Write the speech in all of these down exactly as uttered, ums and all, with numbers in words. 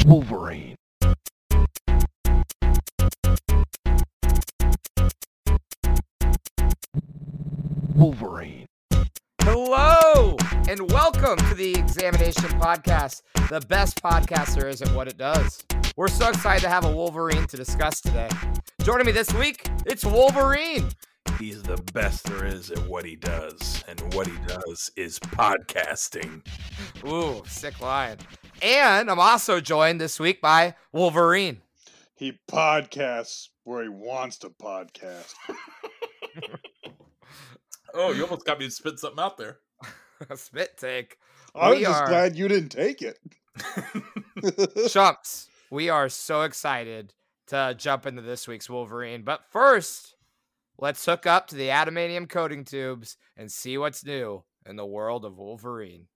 Wolverine. Wolverine. Hello, and welcome to the Examination Podcast, the best podcast there is at what it does. We're so excited to have a Wolverine to discuss today. Joining me this week, it's Wolverine. He's the best there is at what he does, and what he does is podcasting. Ooh, sick line. And I'm also joined this week by Wolverine. He podcasts where he wants to podcast. Oh, you almost got me to spit something out there. Spit take. I was We just are- glad you didn't take it. Chumps, we are so excited to jump into this week's Wolverine. But first, let's hook up to the adamantium coating tubes and see what's new in the world of Wolverine.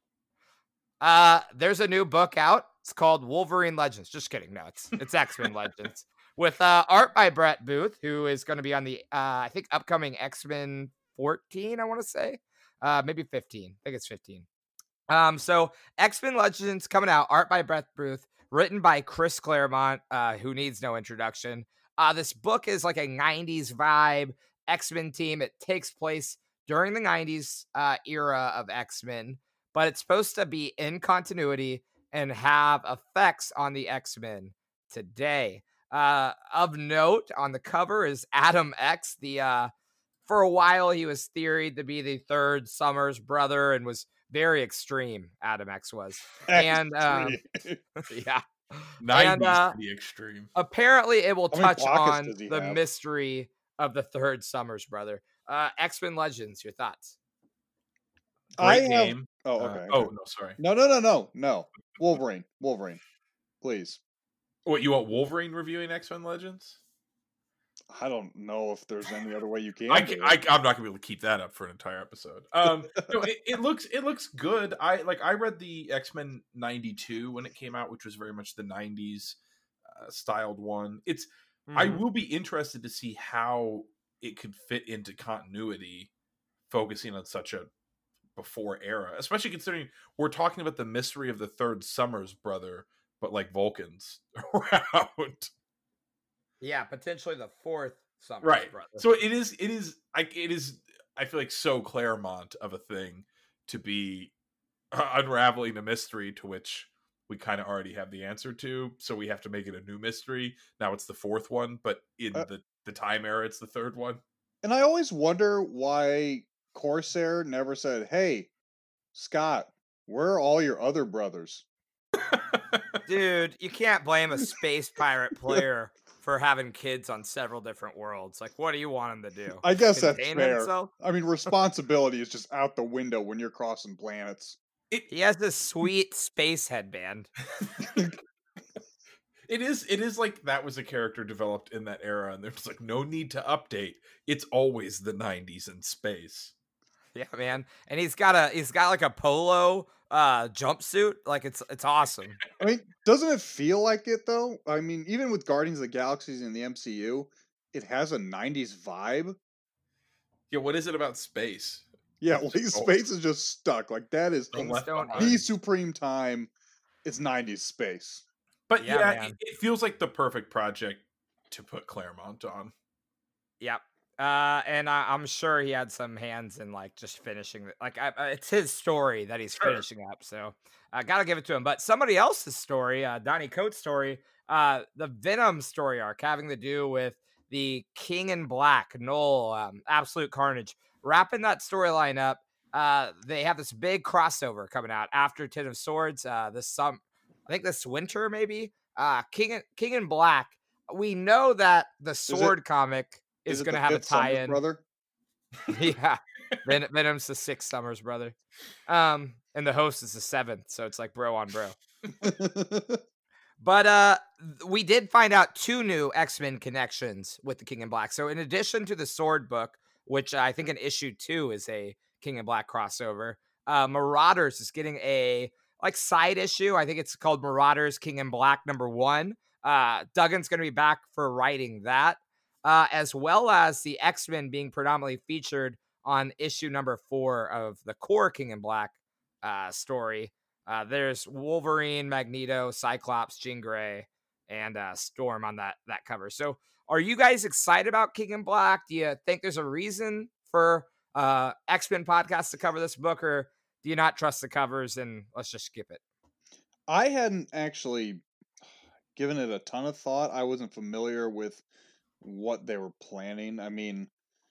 Uh, there's a new book out. It's called Wolverine Legends. Just kidding. No, it's it's X-Men Legends with uh, art by Brett Booth, who is going to be on the uh, I think upcoming X-Men fourteen. I want to say, uh, maybe fifteen. I think it's fifteen. Um, so X-Men Legends coming out. Art by Brett Booth, written by Chris Claremont, uh, who needs no introduction. Uh, this book is like a nineties vibe X-Men team. It takes place during the nineties uh, era of X-Men, but it's supposed to be in continuity and have effects on the X-Men today. Uh, of note, on the cover is Adam X. The uh, for a while he was theoried to be the third Summers brother and was very extreme. Adam X was, and um, yeah. nineties And, uh, pretty extreme. Apparently, it will How many touch pockets on does he the have? mystery of the third Summers brother. Uh, X-Men Legends, your thoughts? I Great have. game. Oh, Uh, okay. oh, okay. no, sorry. No, no, no, no, no. Wolverine, Wolverine, please. What, you want Wolverine reviewing X-Men Legends? I don't know if there's any other way you can. I do can, it. I, I'm not gonna be able to keep that up for an entire episode. Um, no, it, it looks it looks good. I like I read the X-Men ninety-two when it came out, which was very much the nineties uh, styled one. It's I Mhm. will be interested to see how it could fit into continuity, focusing on such a before era, especially considering we're talking about the mystery of the third Summers brother, but like Vulcans around. Yeah, potentially the fourth Summers Right. brother. So it is it is like it is I feel like so Claremont of a thing to be uh, unraveling a mystery to which we kind of already have the answer to, so we have to make it a new mystery. Now it's the fourth one, but in Uh, the the time era it's the third one. And I always wonder why Corsair never said, "Hey, Scott, where are all your other brothers?" Dude, you can't blame a space pirate player for having kids on several different worlds. Like, what do you want him to do? I guess that's Contain fair. himself? I mean, responsibility is just out the window when you're crossing planets. He has this sweet space headband. It is it is like that was a character developed in that era, and there's like no need to update. It's always the nineties in space. Yeah, man. And he's got a he's got like a polo uh jumpsuit. Like it's it's awesome. I mean, doesn't it feel like it though? I mean, even with Guardians of the Galaxies in the M C U, it has a nineties vibe. Yeah, what is it about space? Yeah, It's like just- oh, space is just stuck. Like that is no Things left don't behind. the supreme time. It's nineties space. But Yeah, yeah, man. it, it feels like the perfect project to put Claremont on. Yep. Uh, and I, I'm sure he had some hands in like just finishing it. Like I, I- it's his story that he's Sure. finishing up, so I gotta give it to him. But somebody else's story, uh, Donnie Coates' story, uh, the Venom story arc having to do with the King in Black, Null, um, Absolute Carnage, wrapping that storyline up. Uh, they have this big crossover coming out after Ten of Swords. Uh, this some, I think this winter maybe. Uh, King in, King in Black. We know that the it- Sword comic is, it going to the have a fifth Summers tie-in. brother. Yeah, Ven- Venom's the sixth Summers brother, um, and the host is the seventh. So it's like bro on bro. But uh, th- we did find out two new X-Men connections with the King in Black. So in addition to the Sword book, which I think in issue two is a King in Black crossover, uh, Marauders is getting a like side issue. I think it's called Marauders King in Black number one. Uh, Duggan's going to be back for writing that, uh, as well as the X-Men being predominantly featured on issue number four of the core King in Black uh, story. Uh, there's Wolverine, Magneto, Cyclops, Jean Grey, and uh, Storm on that that cover. So, are you guys excited about King in Black? Do you think there's a reason for uh, X-Men podcast to cover this book, or do you not trust the covers and let's just skip it? I hadn't actually given it a ton of thought. I wasn't familiar with what they were planning. I mean,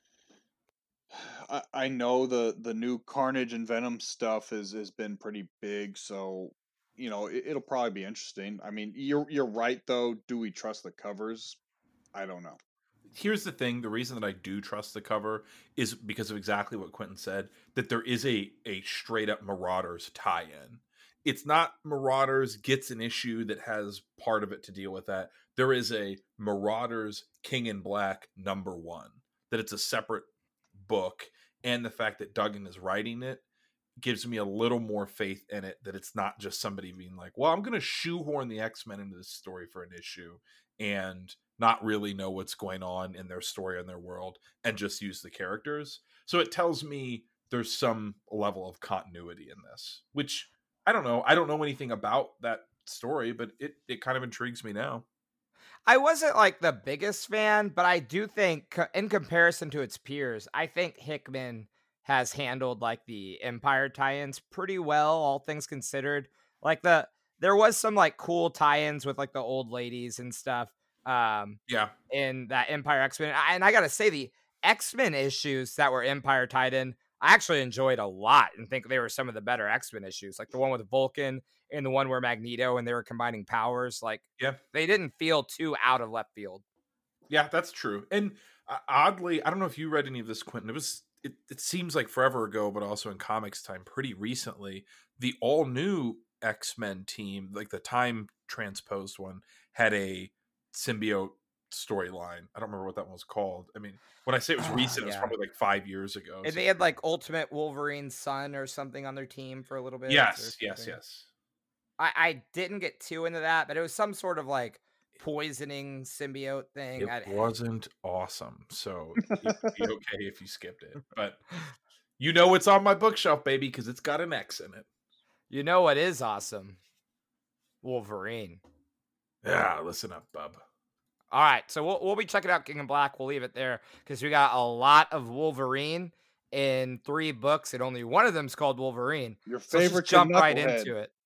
I, I know the the new Carnage and Venom stuff has has been pretty big, so you know it, it'll probably be interesting. I mean, you're you're right though. Do we trust the covers? I don't know. Here's the thing: the reason that I do trust the cover is because of exactly what Quentin said. That there is a a straight up Marauders tie-in. It's not Marauders gets an issue that has part of it to deal with that. There is a Marauders King in Black number one. That it's a separate book, and the fact that Duggan is writing it gives me a little more faith in it, that it's not just somebody being like, well, I'm going to shoehorn the X-Men into this story for an issue and not really know what's going on in their story and their world and just use the characters. So it tells me there's some level of continuity in this, which I don't know. I don't know anything about that story, but it, it kind of intrigues me now. I wasn't like the biggest fan, but I do think co- in comparison to its peers, I think Hickman has handled like the Empire tie-ins pretty well, all things considered. Like the there was some like cool tie-ins with like the old ladies and stuff. Um Yeah. in that Empire X-Men. And I, and I gotta say, the X-Men issues that were Empire tied in, I actually enjoyed a lot and think they were some of the better X-Men issues. Like the one with Vulcan and the one where Magneto and they were combining powers. Like, Yeah. they didn't feel too out of left field. Yeah, that's true. And uh, oddly, I don't know if you read any of this, Quentin. It was it, it seems like forever ago, but also in comics time, pretty recently, the all new X-Men team, like the time transposed one, had a symbiote storyline. I don't remember what that one was called. I mean, when I say it was Ah, recent, it was yeah. probably like five years ago. And so- they had like Ultimate Wolverine's son or something on their team for a little bit. or yes, yes, something. yes. I, I didn't get too into that, but it was some sort of like poisoning symbiote thing. It I, wasn't awesome, so it would be okay if you skipped it. But you know it's on my bookshelf, baby, because it's got an X in it. You know what is awesome? Wolverine. Yeah, listen up, bub. All right, so we'll we'll be checking out King in Black. We'll leave it there because we got a lot of Wolverine in three books, and only one of them is called Wolverine. Your So let's favorite just jump right knucklehead. into it.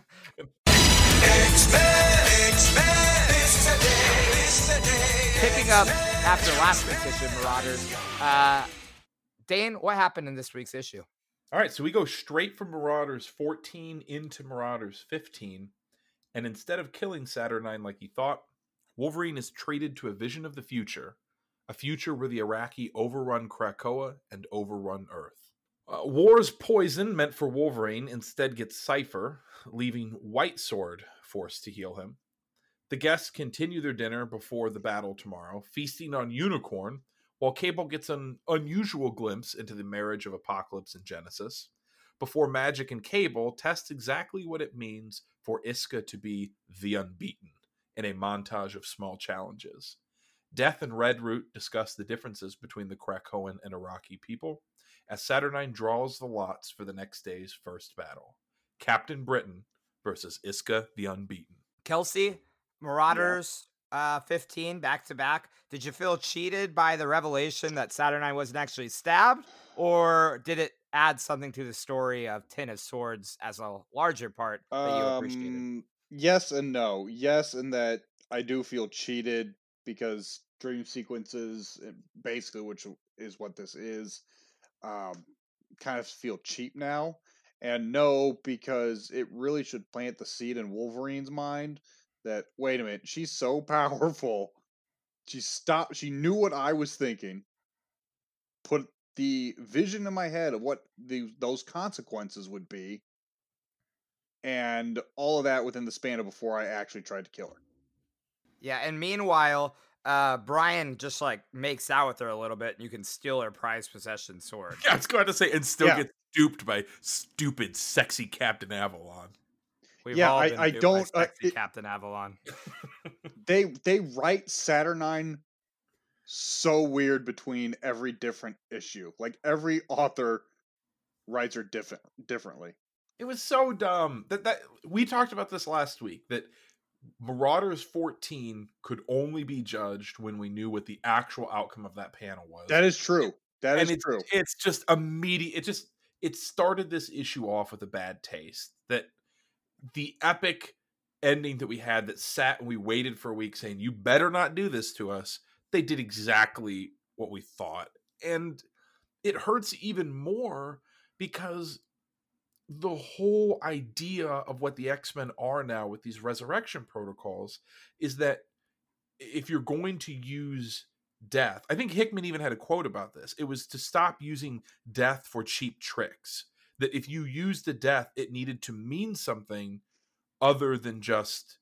Picking up after last week's issue of Marauders, uh, Dane, what happened in this week's issue? All right, so we go straight from Marauders fourteen into Marauders fifteen, and instead of killing Saturnine like he thought, Wolverine is traded to a vision of the future, a future where the Iraqi overrun Krakoa and overrun Earth. Uh, War's poison meant for Wolverine instead gets Cypher, leaving White Sword forced to heal him. The guests continue their dinner before the battle tomorrow, feasting on Unicorn, while Cable gets an unusual glimpse into the marriage of Apocalypse and Genesis, before Magic and Cable test exactly what it means for Iska to be the Unbeaten in a montage of small challenges. Death and Redroot discuss the differences between the Krakoan and Iraqi people, as Saturnine draws the lots for the next day's first battle. Captain Britain versus Iska the Unbeaten. Kelsey, Marauders uh, fifteen, back to back. Did you feel cheated by the revelation that Saturnine wasn't actually stabbed, or did it add something to the story of Ten of Swords as a larger part that you appreciated? Um, yes and no. Yes, in that I do feel cheated because dream sequences, eh, basically, which is what this is, um, kind of feel cheap now. And no, because it really should plant the seed in Wolverine's mind that wait a minute, she's so powerful. She stopped. She knew what I was thinking. Put the vision in my head of what the those consequences would be, and all of that within the span of before I actually tried to kill her. Yeah, and meanwhile, uh, Brian just like makes out with her a little bit, and you can steal her prized possession sword. Yeah, I was going to say, and still Yeah. get duped by stupid, sexy Captain Avalon. We've Yeah, all I- been I duped by don't, uh, sexy it- Captain Avalon. They they write Saturnine so weird between every different issue. Like every author writes her different differently. It was so dumb that that we talked about this last week, that Marauders fourteen could only be judged when we knew what the actual outcome of that panel was. That is true. That and is it's true. it's just immediate. It just it started this issue off with a bad taste. That the epic ending that we had, that sat and we waited for a week saying, you better not do this to us. They did exactly what we thought. And it hurts even more because the whole idea of what the X-Men are now with these resurrection protocols is that if you're going to use death, I think Hickman even had a quote about this. It was to stop using death for cheap tricks. That if you used the death, it needed to mean something other than just,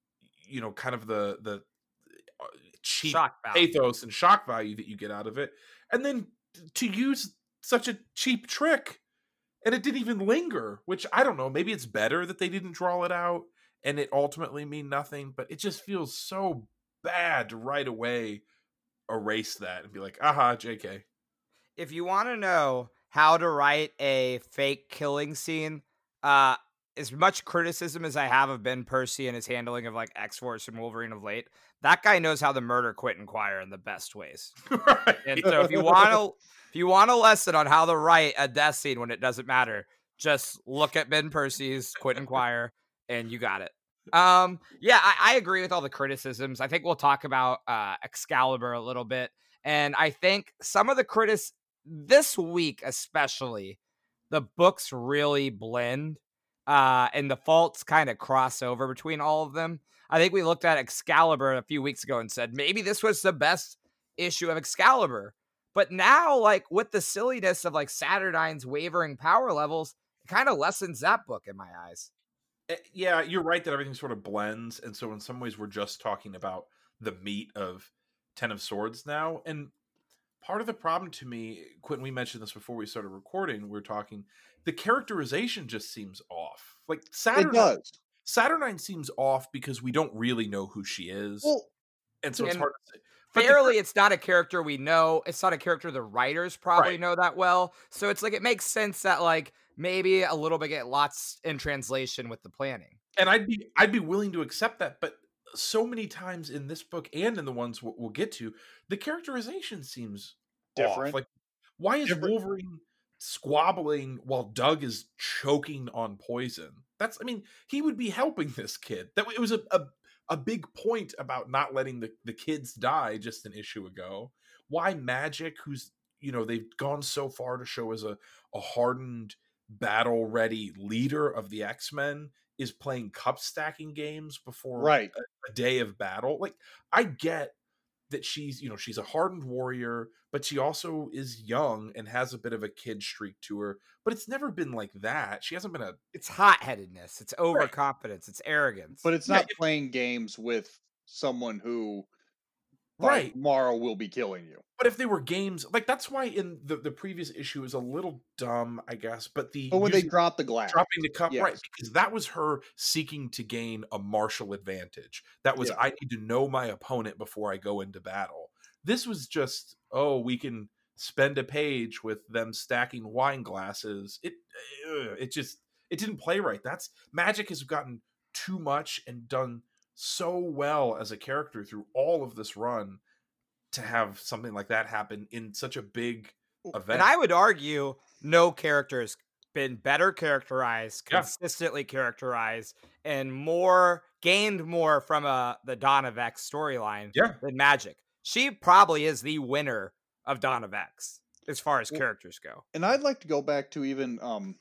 you know, kind of the the uh, cheap Shock value. pathos and shock value that you get out of it. And then to use such a cheap trick, and it didn't even linger, which I don't know, maybe it's better that they didn't draw it out and it ultimately mean nothing, but it just feels so bad to right away erase that and be like, aha, J K. If you want to know how to write a fake killing scene, uh, as much criticism as I have of Ben Percy and his handling of like X-Force and Wolverine of late, that guy knows how to murder Quentin Quire in the best ways. Right. And so if you want to, if you want a lesson on how to write a death scene when it doesn't matter, just look at Ben Percy's Quentin Quire and you got it. Um, yeah, I, I agree with all the criticisms. I think we'll talk about uh, Excalibur a little bit. And I think some of the critics this week, especially, the books really blend uh, and the faults kind of cross over between all of them. I think we looked at Excalibur a few weeks ago and said, maybe this was the best issue of Excalibur. But now, like, with the silliness of like Saturnine's wavering power levels, it kind of lessens that book in my eyes. Eh, Yeah, you're right that everything sort of blends. And so in some ways, we're just talking about the meat of Ten of Swords now. And part of the problem to me, Quentin, we mentioned this before we started recording, we were talking, the characterization just seems off. Like It Saturnine, does. Saturnine seems off because we don't really know who she is. Well, and so it's and hard to say. But the Fairly, it's not a character we know. It's not a character the writers probably Right. know that well. So it's like it makes sense that like maybe a little bit get lost in translation with the planning. and I'd be I'd be willing to accept that, but so many times in this book and in the ones we'll, we'll get to, the characterization seems Different. off. Like, why is Different. Wolverine squabbling while Doug is choking on poison? That's, I mean, he would be helping this kid. That it was a a, a big point about not letting the, the kids die just an issue ago. Why Magic, who's, you know, they've gone so far to show as a, a hardened, battle ready leader of the X-Men, is playing cup stacking games before Right. a, a day of battle. Like, I get that she's, you know, she's a hardened warrior, but she also is young and has a bit of a kid streak to her. But it's never been like that. She hasn't been a It's hot-headedness. It's overconfidence. It's arrogance. But it's Yeah, not playing games with someone who, like, right. tomorrow will be killing you. But if they were games, like, that's why in the, the previous issue is a little dumb, I guess. But the But when they using- drop the glass, dropping the cup, right? Yes. Because that was her seeking to gain a martial advantage. That was, Yeah. I need to know my opponent before I go into battle. This was just, oh, we can spend a page with them stacking wine glasses. It, ugh, it just, it didn't play right. That's Magic has gotten too much and done so well as a character through all of this run to have something like that happen in such a big event. And I would argue no character has been better characterized, Yeah. consistently characterized, and more gained more from a the Dawn of X storyline Yeah. than Magic. She probably is the winner of Dawn of X as far as Well, characters go. and I'd like to go back to even um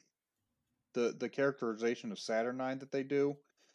the the characterization of Saturnine that they do.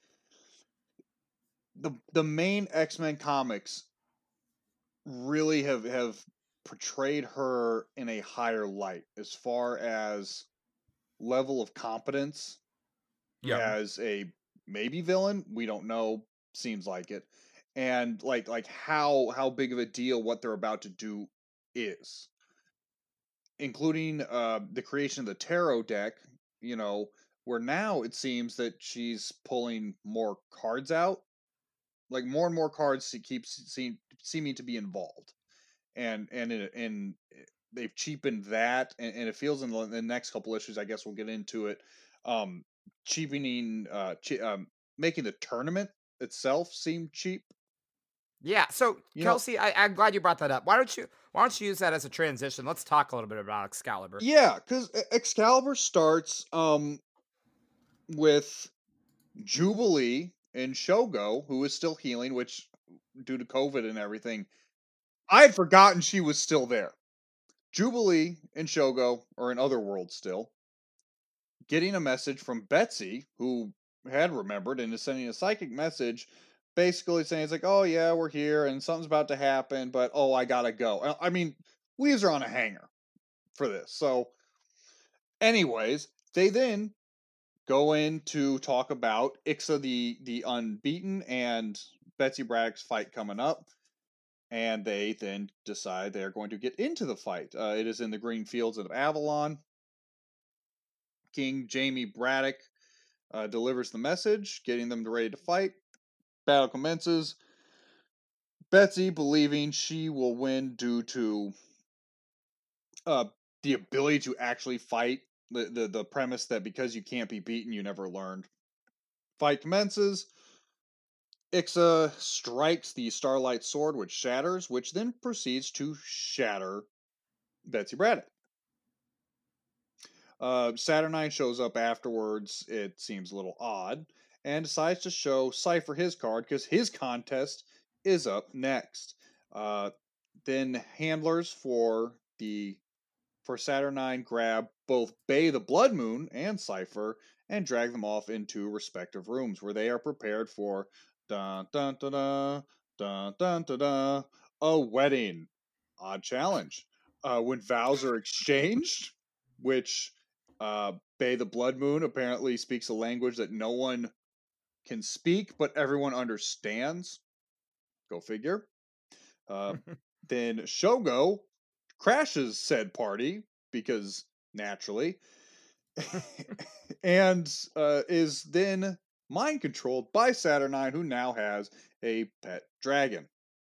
The the main X-Men comics really have have portrayed her in a higher light as far as level of competence Yeah. as a maybe villain. We don't know. Seems like it. And like like how how big of a deal what they're about to do is, including uh, the creation of the tarot deck. You know, where now it seems that she's pulling more cards out, like more and more cards. She keeps seem, seeming to be involved, and and it, and they've cheapened that, and, and it feels in the, the next couple issues. I guess we'll get into it. um, cheapening, uh, che- um, making the tournament itself seem cheap. Yeah. So You know, Kelsey, I, I'm glad you brought that up. Why don't you why don't you use that as a transition? Let's talk a little bit about Excalibur. yeah, because Excalibur starts um with Jubilee and Shogo, who is still healing, which due to COVID and everything, I had forgotten she was still there. Jubilee and Shogo are in other worlds still, getting a message from Betsy, who had remembered and is sending a psychic message, basically saying it's like, "Oh yeah, we're here and something's about to happen, but oh, I gotta go." Uh, I mean, leaves her on a hanger for this. So, anyways, they then go in to talk about Ixa the the Unbeaten and Betsy Braddock's fight coming up, and they then decide they are going to get into the fight. Uh, it is in the green fields of Avalon. King Jamie Braddock uh, delivers the message, getting them ready to fight. Battle commences. Betsy, believing she will win due to uh, the ability to actually fight, the, the, the premise that because you can't be beaten, you never learned. Fight commences. Ixa strikes the Starlight Sword, which shatters, which then proceeds to shatter Betsy Braddock. Uh, Saturnine shows up afterwards. It seems a little odd, and decides to show Cypher his card because his contest is up next. Uh, then handlers for the for Saturnine grab both Bay the Blood Moon and Cypher and drag them off into respective rooms where they are prepared for dun dun dun dun dun dun dun, dun a wedding. Odd challenge. Uh, when vows are exchanged, which uh, Bay the Blood Moon apparently speaks a language that no one can speak, but everyone understands. Go figure. Uh, then Shogo crashes said party because naturally, and uh, is then mind controlled by Saturnine, who now has a pet dragon.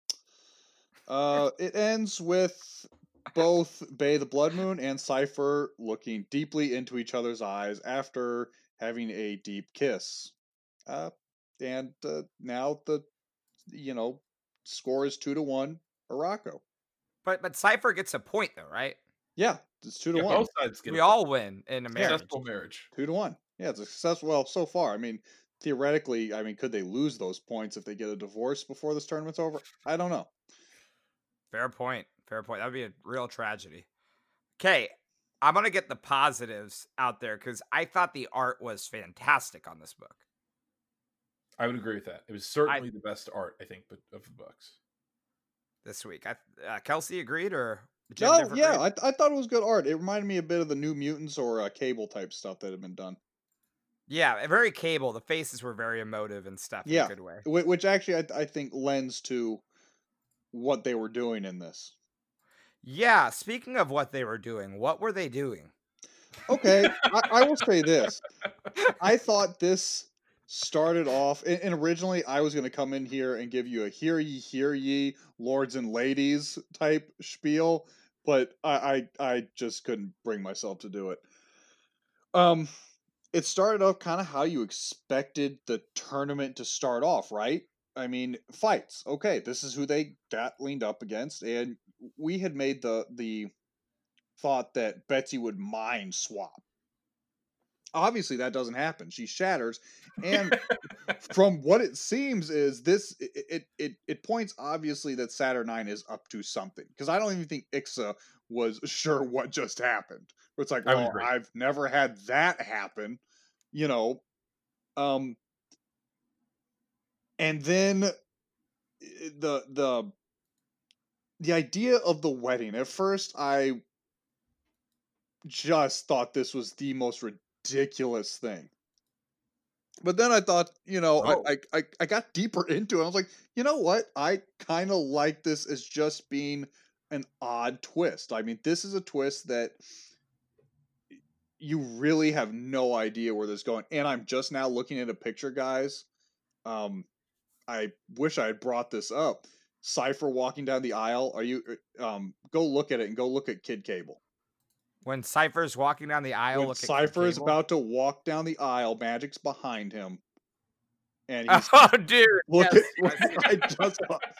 Uh, it ends with both Bay the Blood Moon and Cypher looking deeply into each other's eyes after having a deep kiss. Uh, and uh, now the you know score is two to one Araco. But but Cypher gets a point though, right? Yeah, it's two to Yeah, one. both sides get We a all win in a Yeah. marriage. successful marriage. Two to one. Yeah, it's a successful. Well, so far, I mean, theoretically, I mean, could they lose those points if they get a divorce before this tournament's over? I don't know. Fair point. Fair point. That would be a real tragedy. Okay, I'm gonna get the positives out there because I thought the art was fantastic on this book. I would agree with that. It was certainly the best art, I think, but of the books. This week, I uh, Kelsey agreed or Jim Oh, different yeah, read? I, I thought it was good art. It reminded me a bit of the New Mutants or uh, Cable type stuff that had been done. Yeah, very Cable. The faces were very emotive and stuff Yeah, in a good way. whi- which actually I, I think lends to what they were doing in this. Yeah, speaking of what they were doing, what were they doing? Okay, I, I will say this. I thought this started off, and, and originally I was going to come in here and give you a "Hear ye, hear ye, lords and ladies" type spiel, but I, I, I just couldn't bring myself to do it. Um, it started off kind of how you expected the tournament to start off, right? I mean, fights. Okay, this is who they got leaned up against, and we had made the the thought that Betsy would mind swap. Obviously, that doesn't happen. She shatters, and from what it seems is this it it it, it points obviously that Saturnine is up to something because I don't even think Ixa was sure what just happened. It's like, I would well, agree. I've never had that happen, you know. Um, and then eh, the the the idea of the wedding. At first, I just thought this was the most ridiculous thing. But then I thought, you know, Oh. I, I, I, I got deeper into it. I was like, you know what? I kind of like this as just being an odd twist. I mean, this is a twist that you really have no idea where this is going. And I'm just now looking at a picture, guys. Um, I wish I had brought this up. Cypher walking down the aisle. Are you? Um, go look at it and go look at Kid Cable. When Cypher's walking down the aisle When looking Cypher for is Cable. about to walk down the aisle, Magic's behind him, and he's Oh, dude. look yes, at. yes, I yes. just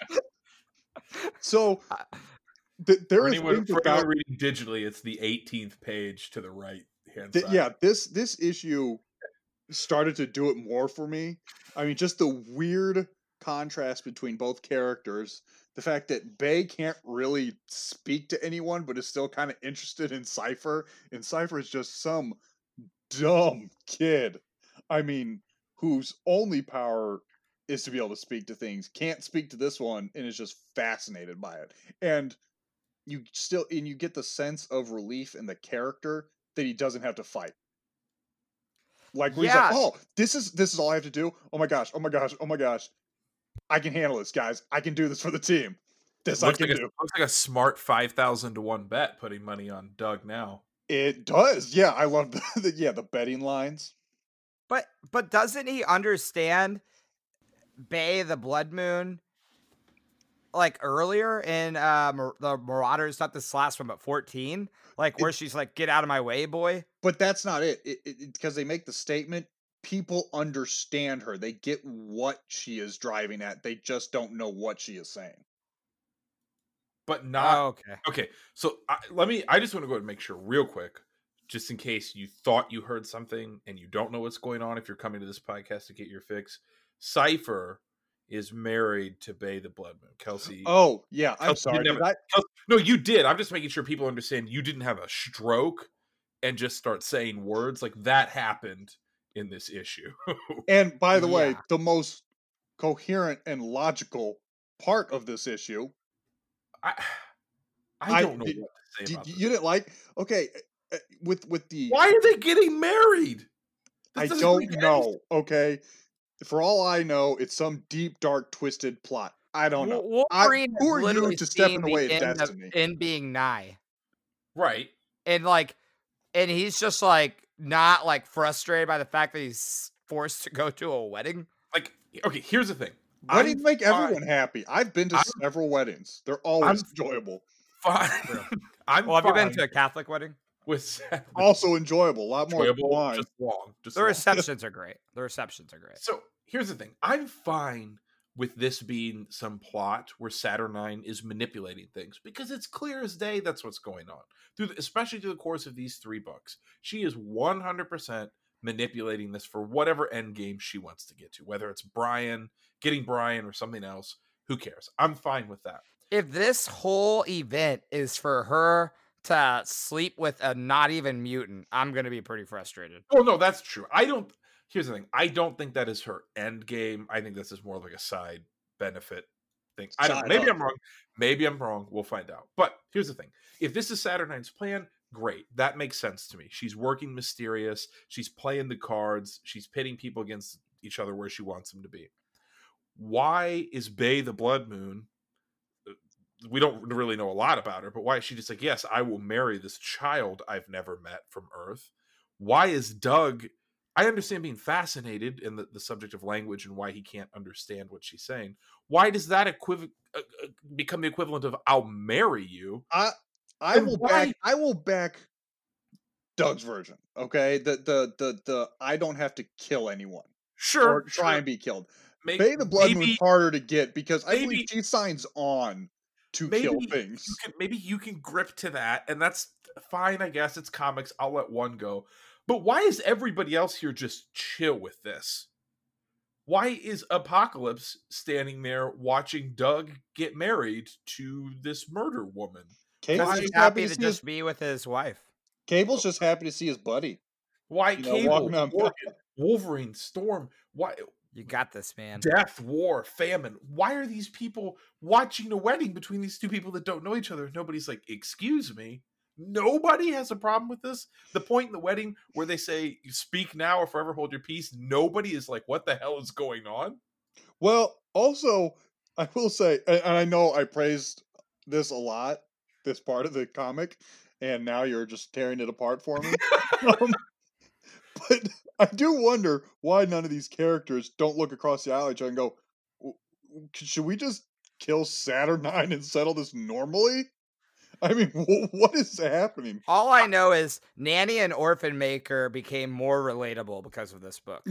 so Uh, th- there For are anyone, things for anyone about reading digitally, it's the eighteenth page to the right hand th- side. yeah this this issue started to do it more for me. I mean, just the weird contrast between both characters. The fact that Bay can't really speak to anyone, but is still kind of interested in Cypher, and Cypher is just some dumb kid. I mean, whose only power is to be able to speak to things, can't speak to this one, and is just fascinated by it. And you still, and you get the sense of relief in the character that he doesn't have to fight. Like where he's like, Yeah. "Oh, this is this is all I have to do. Oh my gosh! Oh my gosh! Oh my gosh! I can handle this, guys. I can do this for the team. This I looks can like a, do." looks like a smart five thousand to one bet, putting money on Doug now. It does. Yeah, I love the, the yeah the betting lines. But but doesn't he understand Bay the Blood Moon like earlier in uh Mar- the Marauders, not this last one, but fourteen? Like where It- she's like, "Get out of my way, boy." But that's not it. It, it, because they make the statement. People understand her. They get what she is driving at. They just don't know what she is saying. But not Oh, okay. okay. So I, let me. I just want to go ahead and make sure, real quick, just in case you thought you heard something and you don't know what's going on. If you're coming to this podcast to get your fix, Cypher is married to Bay the Blood Moon. Kelsey. Oh yeah, I'm Kelsey sorry. didn't Did have I? a- no, you did. I'm just making sure people understand you didn't have a stroke and just start saying words like that happened in this issue. And by the way, Yeah. the most coherent and logical part of this issue. I I- I don't know did- what to say Did, about you this. didn't like? Okay, uh, with with the Why are they getting married? This I doesn't don't make any know. Okay, for all I know, it's some deep, dark, twisted plot. I don't know. Wol- I- Wolverine who is are you literally to step seeing in the the way of end destiny? in being nigh. Right. And like, and he's just like not like frustrated by the fact that he's forced to go to a wedding. Like, okay, here's the thing. Weddings I'm make fine- everyone happy. I've been to I'm- several weddings. They're always I'm- enjoyable. Fine. I'm Well, have you fine been to a Catholic wedding? with Seth. Also enjoyable. A lot more enjoyable, wine. just long. Just The long. receptions are great. The receptions are great. So here's the thing. I'm fine with this being some plot where Saturnine is manipulating things because it's clear as day that's what's going on. Through the, especially through the course of these three books, she is one hundred percent manipulating this for whatever end game she wants to get to, whether it's Brian, getting Brian, or something else. Who cares? I'm fine with that. If this whole event is for her to sleep with a not even mutant, I'm gonna be pretty frustrated. Well, no, that's true. I don't. Here's the thing. I don't think that is her end game. I think this is more like a side benefit thing. I don't know. Side Maybe up. I'm wrong. Maybe I'm wrong. We'll find out. But here's the thing. If this is Saturnine's plan, great. That makes sense to me. She's working mysterious. She's playing the cards. She's pitting people against each other where she wants them to be. Why is Bay the Blood Moon? We don't really know a lot about her, but why is she just like, yes, I will marry this child I've never met from Earth? Why is Doug? I understand being fascinated in the, the subject of language and why he can't understand what she's saying. Why does that equiv- uh, uh, become the equivalent of "I'll marry you"? I I And will why- back I will back Doug's version. Okay, the the the the I don't have to kill anyone Sure, or try sure. and be killed. May- Bay the Blood maybe, Moon's harder to get because I maybe- believe she signs on to kill maybe things. You can, maybe you can grip to that, and that's fine. I guess it's comics. I'll let one go. But why is everybody else here just chill with this? Why is Apocalypse standing there watching Doug get married to this murder woman? Cable's Because Why- he's just happy happy to to see his just be with his wife. Cable's just happy to see his buddy. Why You know, Cable, walking down- Morgan, Wolverine, Storm? Why You got this, man. death, war, famine? Why are these people watching a wedding between these two people that don't know each other? Nobody's like, excuse me. Nobody has a problem with this. The point in the wedding where they say, "Speak now or forever hold your peace." Nobody is like, "What the hell is going on?" Well, also, I will say, and and I know I praised this a lot, this part of the comic, and now you're just tearing it apart for me. um, but I do wonder why none of these characters don't look across the aisle at each other and go, "W- w- should we just kill Saturnine and settle this normally? I mean, wh- what is happening? All I know is Nanny and Orphan Maker became more relatable because of this book.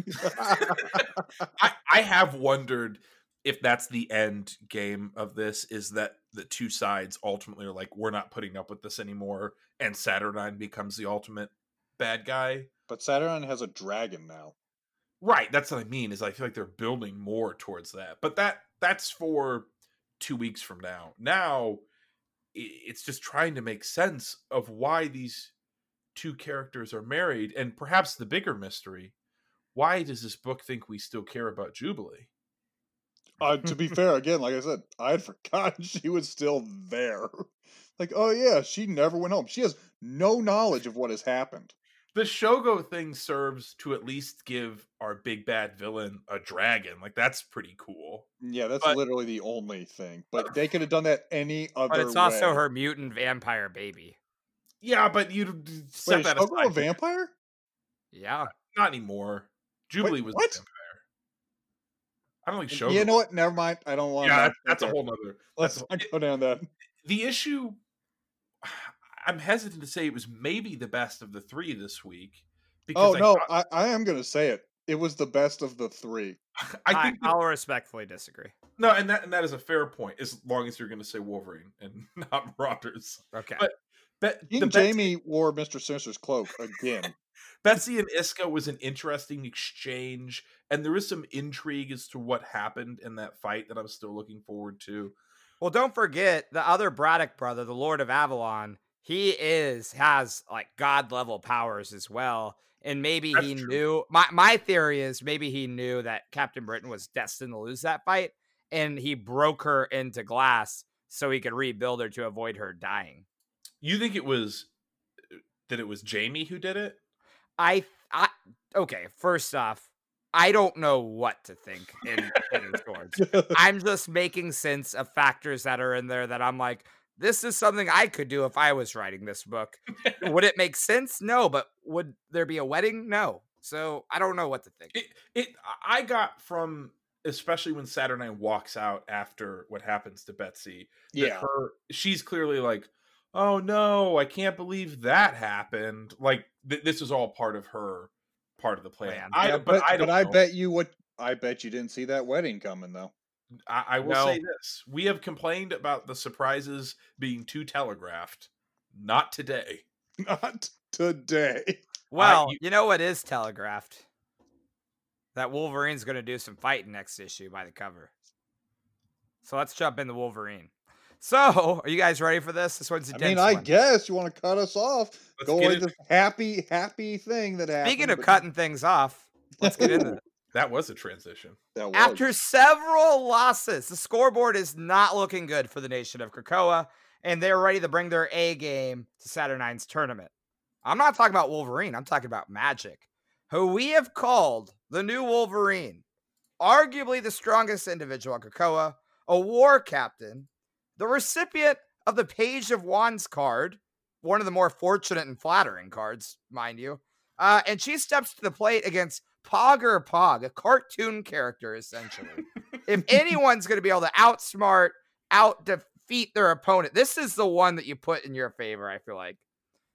I, I have wondered if that's the end game of this, is that the two sides ultimately are like, we're not putting up with this anymore, and Saturnine becomes the ultimate bad guy. But Saturn has a dragon now. Right, that's what I mean, is I feel like they're building more towards that. But that that's for two weeks from now. Now, i- it's just trying to make sense of why these two characters are married, and perhaps the bigger mystery, why does this book think we still care about Jubilee? Uh, to be fair, again, like I said, I had forgotten she was still there. Like, oh yeah, she never went home. She has no knowledge of what has happened. The Shogo thing serves to at least give our big bad villain a dragon. Like, that's pretty cool. Yeah, that's But- literally the only thing. But they could have done that any other But it's also way. her mutant vampire baby. Yeah, but you set Wait, is that Shogo aside. a vampire? Yeah. Not anymore. Jubilee Wait, was what? a vampire. I don't think Shogo. You know what? Never mind. I don't want. Yeah, to that's a whole nother. Let's That's not go down that. the issue. I'm hesitant to say it was maybe the best of the three this week. Oh I no, thought- I, I am gonna say it. It was the best of the three. I I, think that- I'll respectfully disagree. no, and that and that is a fair point, as long as you're going to say Wolverine and not Marauders. Okay. But Be- King the Betsy, Jamie wore Mister Sinister's cloak again. Betsy and Iska was an interesting exchange, and there is some intrigue as to what happened in that fight that I'm still looking forward to. Well, don't forget the other Braddock brother, the Lord of Avalon. He is has like god level powers as well, and maybe That's he true. knew. My my theory is maybe he knew that Captain Britain was destined to lose that fight, and he broke her into glass so he could rebuild her to avoid her dying. You think it was that it was Jamie who did it? I I okay. First off, I don't know what to think in Hidden Swords. I'm just making sense of factors that are in there that I'm like, this is something I could do if I was writing this book. Would it make sense? No, but would there be a wedding? No. So I don't know what to think. It, it I got from, especially when Saturnine walks out after what happens to Betsy. that Yeah. her she's clearly like, oh no, I can't believe that happened. Like th- this is all part of her, part of the plan. Plan. I Yeah, but, but I don't but I know. bet you what I bet you didn't see that wedding coming though. I, I will No. say this: we have complained about the surprises being too telegraphed. Not today. Not today. Well, you- you know what is telegraphed? That Wolverine's going to do some fighting next issue by the cover. So let's jump into Wolverine. So, are you guys ready for this? This one's a I dense mean, I one. guess you want to cut us off. Let's Go get with it. this happy, happy thing that happened. Speaking of but cutting things off, let's get into it. That was a transition. that was. After several losses, the scoreboard is not looking good for the nation of Krakoa, and they're ready to bring their A game to Saturnine's tournament. I'm not talking about Wolverine, I'm talking about Magic, who we have called the new Wolverine, arguably the strongest individual on Krakoa, a war captain, the recipient of the Page of Wands card, one of the more fortunate and flattering cards, mind you. Uh, and she steps to the plate against Pogger Pog, a cartoon character, essentially. If anyone's going to be able to outsmart, out defeat their opponent, this is the one that you put in your favor, I feel like.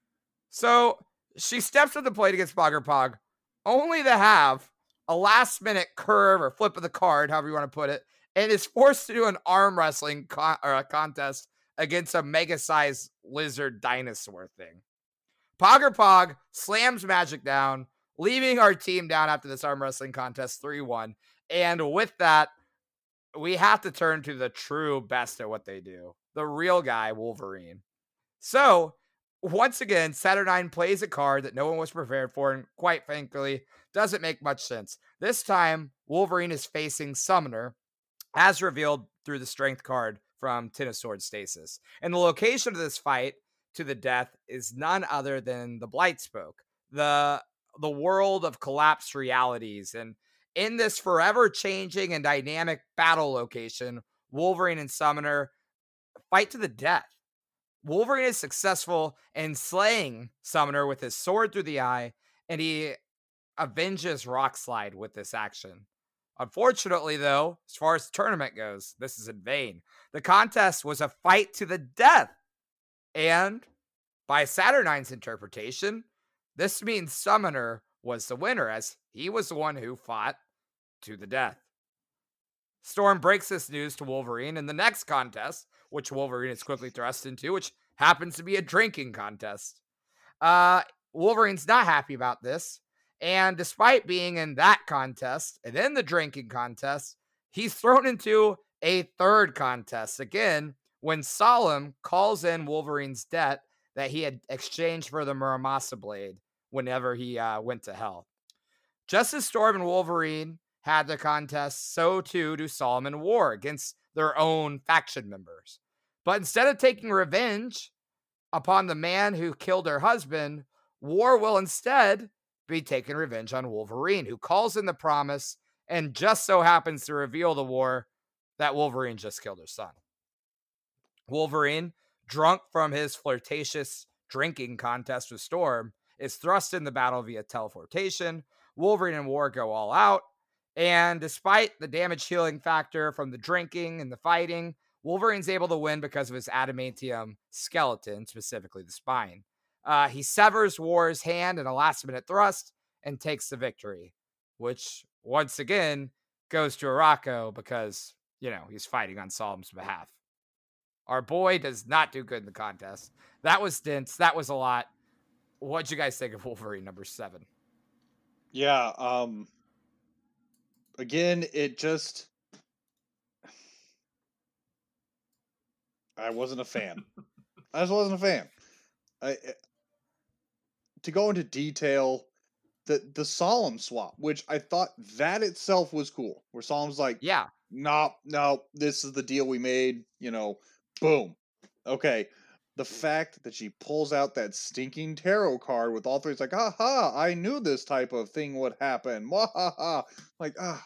So she steps to the plate against Pogger Pog, only to have a last minute curve or flip of the card, however you want to put it, and is forced to do an arm wrestling con- or a contest against a mega sized lizard dinosaur thing. Pogger Pog slams Magic down, leaving our team down after this arm wrestling contest three one. And with that, we have to turn to the true best at what they do, the real guy, Wolverine. So, once again, Saturnine plays a card that no one was prepared for, and quite frankly, doesn't make much sense. This time, Wolverine is facing Summoner, as revealed through the strength card from Ten of Swords Stasis. And the location of this fight to the death is none other than the Blightspoke, the the world of collapsed realities. And in this forever changing and dynamic battle location, Wolverine and Summoner fight to the death. Wolverine is successful in slaying Summoner with his sword through the eye, and he avenges Rockslide with this action. Unfortunately, though, as far as the tournament goes, this is in vain. The contest was a fight to the death. And by Saturnine's interpretation, this means Summoner was the winner, as he was the one who fought to the death. Storm breaks this news to Wolverine in the next contest, which Wolverine is quickly thrust into, which happens to be a drinking contest. Uh, Wolverine's not happy about this, and despite being in that contest and then the drinking contest, he's thrown into a third contest again when Solemn calls in Wolverine's debt that he had exchanged for the Muramasa blade whenever he uh, went to hell. Just as Storm and Wolverine had the contest, so too do Solemn and War against their own faction members. But instead of taking revenge upon the man who killed her husband, War will instead be taking revenge on Wolverine, who calls in the promise and just so happens to reveal to War that Wolverine just killed her son. Wolverine, drunk from his flirtatious drinking contest with Storm, is thrust in the battle via teleportation. Wolverine and War go all out, and despite the damage healing factor from the drinking and the fighting, Wolverine's able to win because of his adamantium skeleton, specifically the spine. Uh, he severs War's hand in a last-minute thrust and takes the victory, which, once again, goes to Arakko because, you know, he's fighting on Solemn's behalf. Our boy does not do good in the contest. That was dense. That was a lot. What'd you guys think of Wolverine number seven? Yeah, um... again, it just... I wasn't a fan. I just wasn't a fan. I, to go into detail, the the Solemn swap, which I thought that itself was cool, where Solemn's like, Yeah. no, no, this is the deal we made, you know, boom. Okay. The fact that she pulls out that stinking tarot card with all three, it's like, aha, I knew this type of thing would happen. Mwahaha. Like, ah,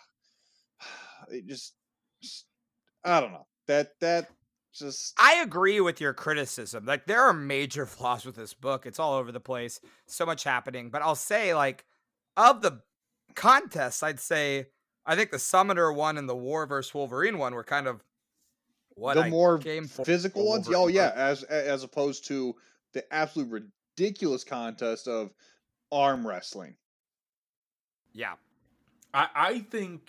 it just, just, I don't know. That, that, Just I agree with your criticism. Like, there are major flaws with this book. It's all over the place. So much happening. But I'll say, like, of the contests, I'd say I think the Summoner one and the War versus Wolverine one were kind of what the I more came for. physical for ones. Oh Wolverine yeah, book. as as opposed to the absolute ridiculous contest of arm wrestling. Yeah. I, I think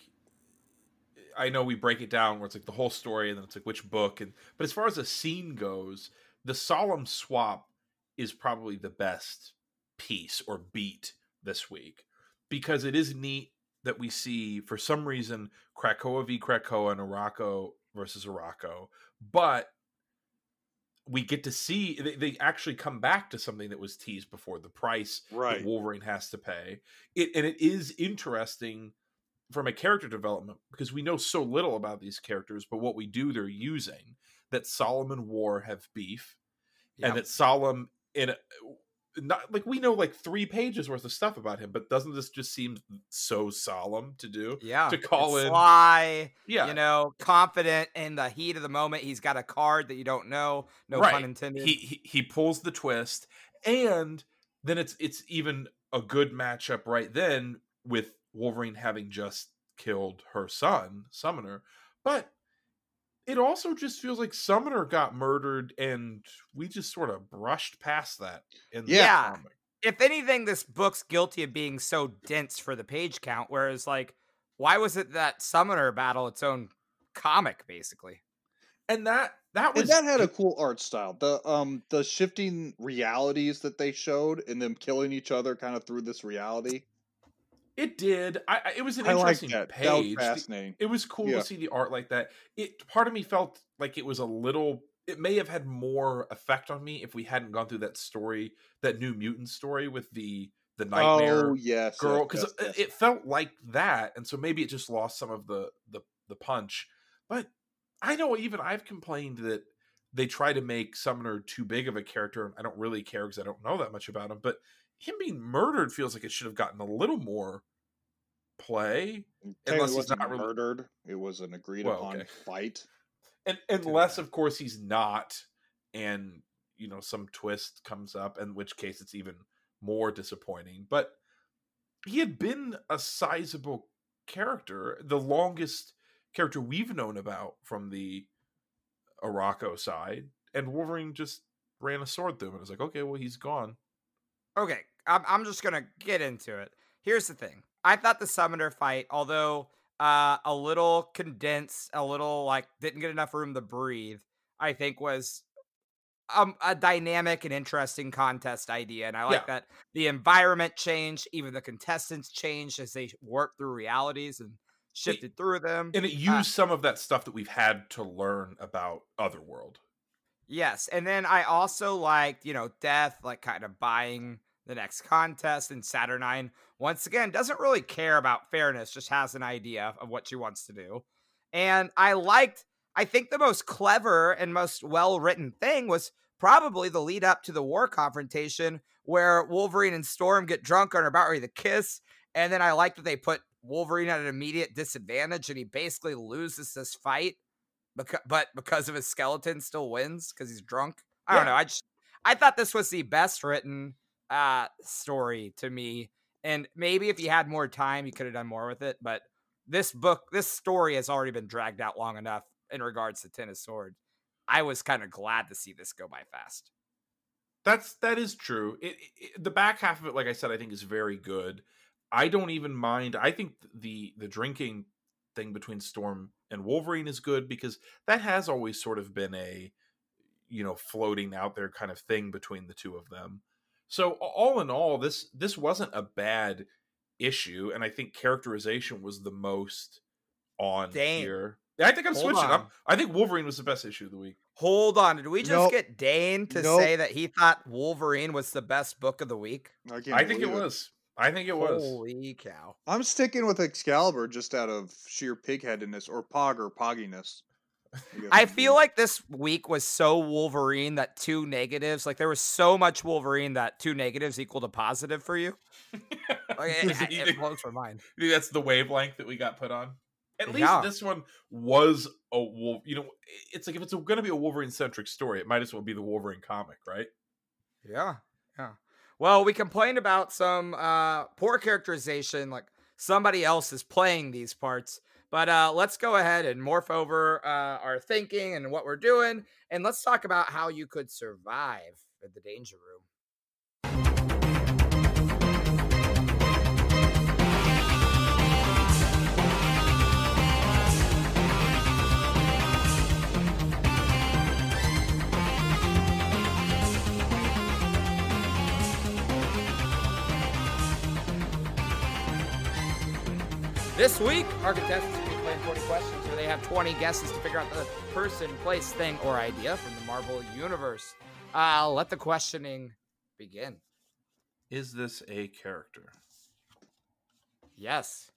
I know we break it down where it's like the whole story and then it's like which book and but as far as a scene goes, the Solemn swap is probably the best piece or beat this week because it is neat that we see for some reason Krakoa v Krakoa and Arakko versus Arakko, but we get to see they, they actually come back to something that was teased before, the price Right. that Wolverine has to pay. It and it is interesting from a character development because we know so little about these characters, but what we do, they're using that Solemn and War have beef, Yep. and that Solemn in a, not like we know like three pages worth of stuff about him, but doesn't this just seem so solemn to do? Yeah. to call it's in, sly, yeah, you know, confident in the heat of the moment. He's got a card that you don't know. No right. pun intended. He, he he pulls the twist, and then it's it's even a good matchup right then with Wolverine having just killed her son, Summoner, but it also just feels like Summoner got murdered, and we just sort of brushed past that in the Yeah. comic. If anything, this book's guilty of being so dense for the page count, whereas, like, why was it that Summoner battle its own comic, basically? And that that was And that had a cool art style. The um the shifting realities that they showed and them killing each other kind of through this reality. it did. I, I it was an I like interesting that. That was page. The- fascinating. it was cool Yeah. to see the art like that. It part of me felt like it was a little. It may have had more effect on me if we hadn't gone through that story, that New Mutant story with the the nightmare Oh yes, girl, yes, because yes, yes. it felt like that, and so maybe it just lost some of the the the punch. But I know even I've complained that they try to make Summoner too big of a character. I don't really care because I don't know that much about him, but him being murdered feels like it should have gotten a little more play, Technically unless it he's wasn't not really, murdered. It was an agreed Well, upon okay. fight. and unless of course he's not, and you know some twist comes up, in which case it's even more disappointing. But he had been a sizable character, the longest character we've known about from the Arakko side, and Wolverine just ran a sword through him. And it was like, okay, well, he's gone. Okay, I'm I'm just gonna get into it. Here's the thing. I thought the summoner fight, although uh, a little condensed, a little like didn't get enough room to breathe, I think was um, a dynamic and interesting contest idea. And I like Yeah. that the environment changed, even the contestants changed as they worked through realities and shifted through them. And it used Uh, some of that stuff that we've had to learn about Otherworld. Yes, and then I also liked, you know, Death, like kind of buying the next contest, and Saturnine, once again, doesn't really care about fairness, just has an idea of what she wants to do. And I liked, I think the most clever and most well written thing was probably the lead up to the war confrontation where Wolverine and Storm get drunk and are about ready to kiss. And then I like that they put Wolverine at an immediate disadvantage and he basically loses this fight. Because, but because of his skeleton, still wins because he's drunk. I don't Yeah. know. I just I thought this was the best written uh story to me. And maybe if you had more time, you could have done more with it. But this book, this story has already been dragged out long enough in regards to Ten of Swords. I was kind of glad to see this go by fast. That's that is true. It, it, the back half of it, like I said, I think is very good. I don't even mind. I think the the drinking thing between Storm and Wolverine is good because that has always sort of been a, you know, floating out there kind of thing between the two of them. So all in all, this this wasn't a bad issue, and I think characterization was the most on Dang. here. Yeah, I think I'm Hold switching. on. I'm, I think Wolverine was the best issue of the week. Hold on. Did we just Nope. get Dane to Nope. say that he thought Wolverine was the best book of the week? I, can't I think it believe was. I think it was. Holy cow. I'm sticking with Excalibur just out of sheer pigheadedness or pog or pogginess. guess I would be. feel like this week was so Wolverine that two negatives, like there was so much Wolverine that two negatives equal to positive for you. Like, it, You it, it think- blows my mind. I think that's the wavelength that we got put on. At least Yeah. this one was a wolf. You know, it's like if it's going to be a Wolverine centric story, it might as well be the Wolverine comic, right? Yeah, yeah. Well, we complained about some uh, poor characterization, like somebody else is playing these parts. But uh, let's go ahead and morph over uh, our thinking and what we're doing, and let's talk about how you could survive in the Danger Room. This week, our contestants will be playing forty questions where they have twenty guesses to figure out the person, place, thing, or idea from the Marvel Universe. Uh, let the questioning begin. Is this a character? Yes.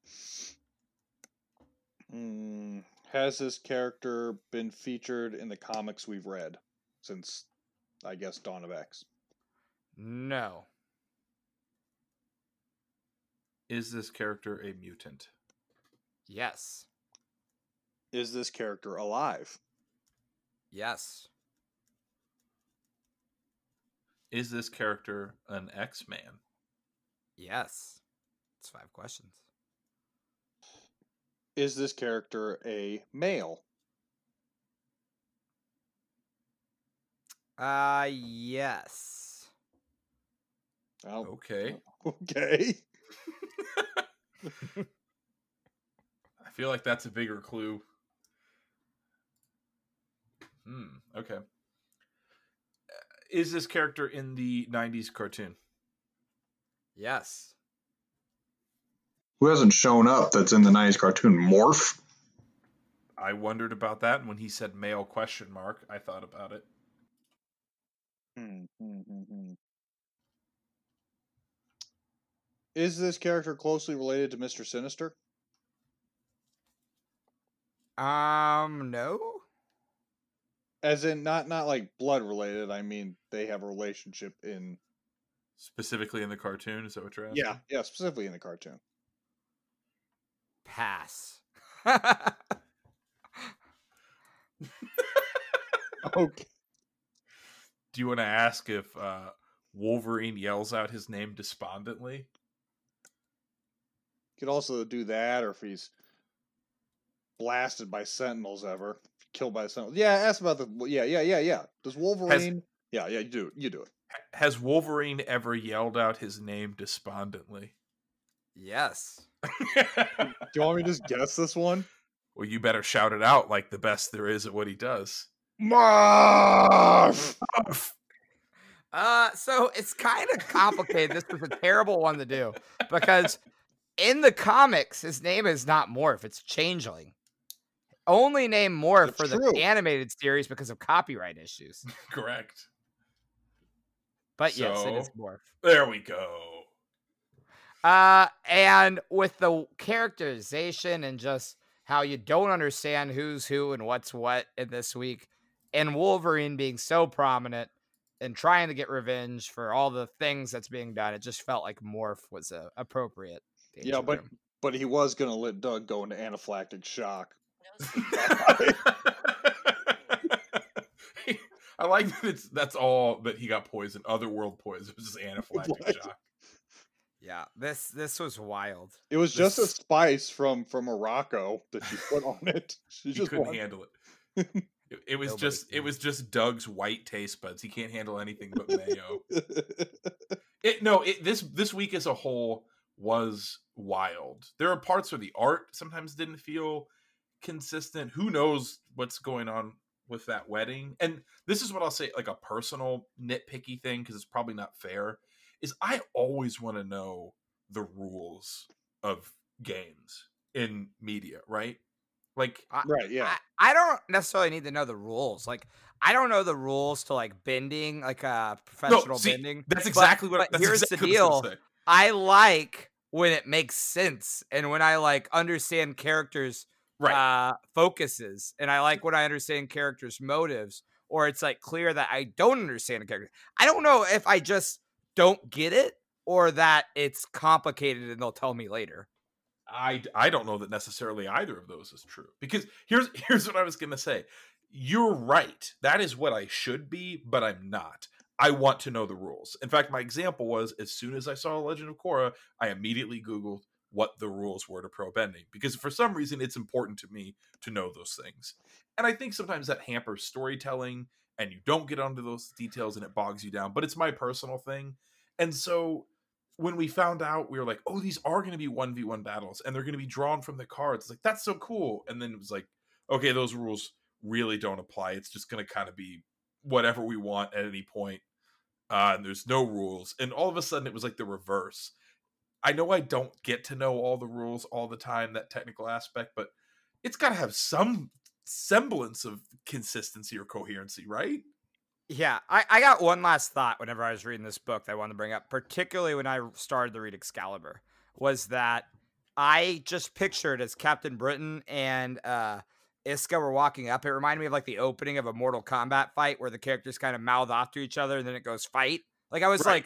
Mm, has this character been featured in the comics we've read since, I guess, Dawn of X? No. Is this character a mutant? Yes. Is this character alive? Yes. Is this character an X-Man? Yes. It's five questions. Is this character a male? Uh, yes. Oh, Okay. okay. I feel like that's a bigger clue. Hmm. Okay. Uh, Is this character in the nineties cartoon? Yes. Who hasn't shown up that's in the nineties cartoon? Morph? I wondered about that, and when he said male question mark, I thought about it. Hmm, hmm, hmm, hmm. Is this character closely related to Mister Sinister? Um, no. As in, not not like blood related. I mean, they have a relationship in. Specifically in the cartoon, is that what you're asking? Yeah, yeah, specifically in the cartoon. Pass. Okay. Do you want to ask if uh, Wolverine yells out his name despondently? Could also do that, or if he's blasted by Sentinels ever, killed by Sentinels. Yeah, ask about the. Yeah, yeah, yeah, yeah. Does Wolverine Yeah, yeah, you do. You do it. Has Wolverine ever yelled out his name despondently? Yes. Do you want me to just guess this one? Well, you better shout it out like the best there is at what he does. Marv! Uh, so it's kind of complicated. This was a terrible one to do because in the comics, his name is not Morph; it's Changeling. Only name Morph That's for true. the animated series because of copyright issues. Correct. But yes, it is So- Morph. There we go. Uh, and with the characterization and just how you don't understand who's who and what's what in this week, and Wolverine being so prominent and trying to get revenge for all the things that's being done, it just felt like Morph was a appropriate. Yeah, danger but room. but he was gonna let Doug go into anaphylactic shock. I like that it's that's all that he got poisoned, otherworld poison. It was just anaphylactic What? shock. Yeah, this this was wild. It was just a This- spice from from Morocco that she put on it. She He just couldn't wanted- handle it. It, it was Nobody just it can. was just Doug's white taste buds. He can't handle anything but mayo. It no, it this this week as a whole was wild. There are parts where the art sometimes didn't feel consistent. Who knows what's going on with that wedding? And this is what I'll say, like a personal nitpicky thing, because it's probably not fair, is I always want to know the rules of games in media, right? Like right, yeah. I, I don't necessarily need to know the rules. Like, I don't know the rules to like bending, like uh, professional see, bending. that's But- exactly what but that's here's exactly the what I was deal. gonna say. I like when it makes sense and when I like understand characters' Right. uh, focuses, and I like when I understand characters' motives, or it's like clear that I don't understand a character. I don't know if I just don't get it or that it's complicated and they'll tell me later. I I don't know that necessarily either of those is true, because here's here's what I was gonna say. You're right. That is what I should be, but I'm not. I want to know the rules. In fact, my example was as soon as I saw Legend of Korra, I immediately Googled what the rules were to pro bending, because for some reason it's important to me to know those things. And I think sometimes that hampers storytelling and you don't get onto those details and it bogs you down, but it's my personal thing. And so when we found out, we were like, oh, these are going to be one v one battles and they're going to be drawn from the cards. It's like, that's so cool. And then it was like, okay, those rules really don't apply. It's just going to kind of be whatever we want at any point. Uh, and there's no rules. And all of a sudden it was like the reverse. I know I don't get to know all the rules all the time, that technical aspect, but it's got to have some semblance of consistency or coherency, right? Yeah, I, I got one last thought whenever I was reading this book that I wanted to bring up, particularly when I started to read Excalibur, was that I just pictured as Captain Britain and uh, Iska were walking up. It reminded me of like the opening of a Mortal Kombat fight where the characters kind of mouth off to each other and then it goes fight. Like I was Right. like,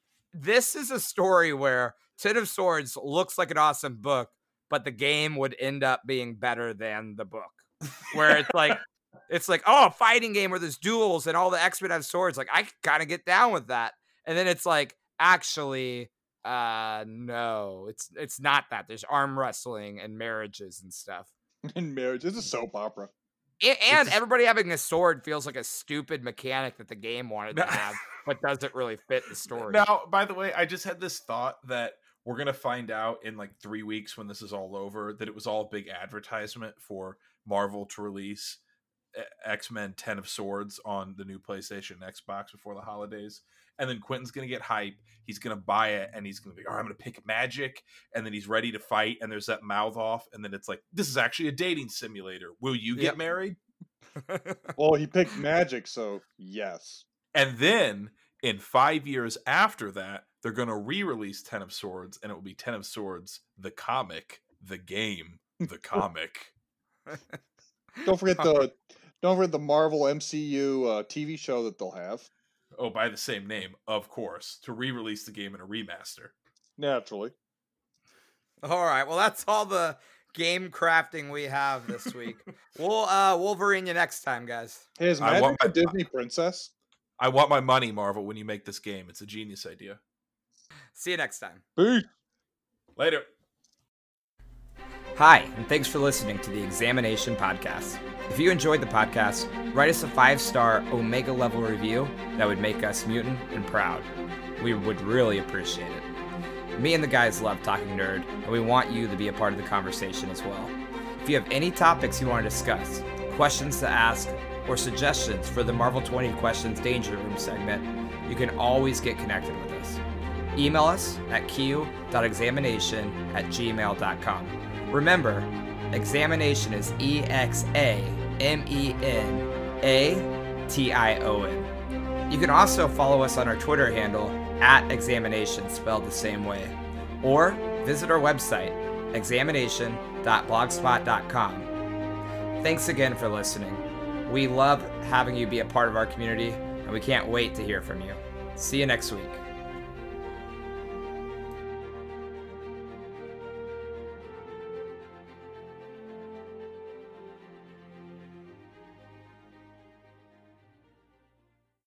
this is a story where Ten of Swords looks like an awesome book, but the game would end up being better than the book. Where it's like, it's like, oh, a fighting game where there's duels and all the X-Men have swords. Like, I kind of get down with that. And then it's like, actually, uh, no, it's it's not that. There's arm wrestling and marriages and stuff. In marriage, it's a soap opera. A- And just- everybody having a sword feels like a stupid mechanic that the game wanted to have, but doesn't really fit the story. Now, by the way, I just had this thought that we're going to find out in like three weeks when this is all over that it was all a big advertisement for Marvel to release X-Men Ten of Swords on the new PlayStation and Xbox before the holidays. And then Quentin's going to get hype. He's going to buy it and he's going to be, all right, I'm going to pick magic. And then he's ready to fight. And there's that mouth off. And then it's like, this is actually a dating simulator. Will you get Yep. married? Well, he picked magic, so yes. And then in five years after that, they're going to re-release Ten of Swords, and it will be Ten of Swords, the comic, the game, the comic. Don't forget the don't forget the Marvel M C U uh, T V show that they'll have. Oh, by the same name, of course, to re-release the game in a remaster. Naturally. All right. Well, that's all the game crafting we have this week. We'll uh Wolverine you next time, guys. Hey, is I Magic want a my- Disney princess? I want my money, Marvel, when you make this game. It's a genius idea. See you next time. Peace. Later. Hi, and thanks for listening to the Examination Podcast. If you enjoyed the podcast, write us a five-star Omega level review that would make us mutant and proud. We would really appreciate it. Me and the guys love talking nerd, and we want you to be a part of the conversation as well. If you have any topics you want to discuss, questions to ask, or suggestions for the Marvel twenty Questions Danger Room segment, you can always get connected with us. Email us at q dot examination at gmail dot com. Remember, examination is E X A M E N A T I O N. You can also follow us on our Twitter handle, at examination, spelled the same way. Or visit our website, examination dot blogspot dot com. Thanks again for listening. We love having you be a part of our community, and we can't wait to hear from you. See you next week.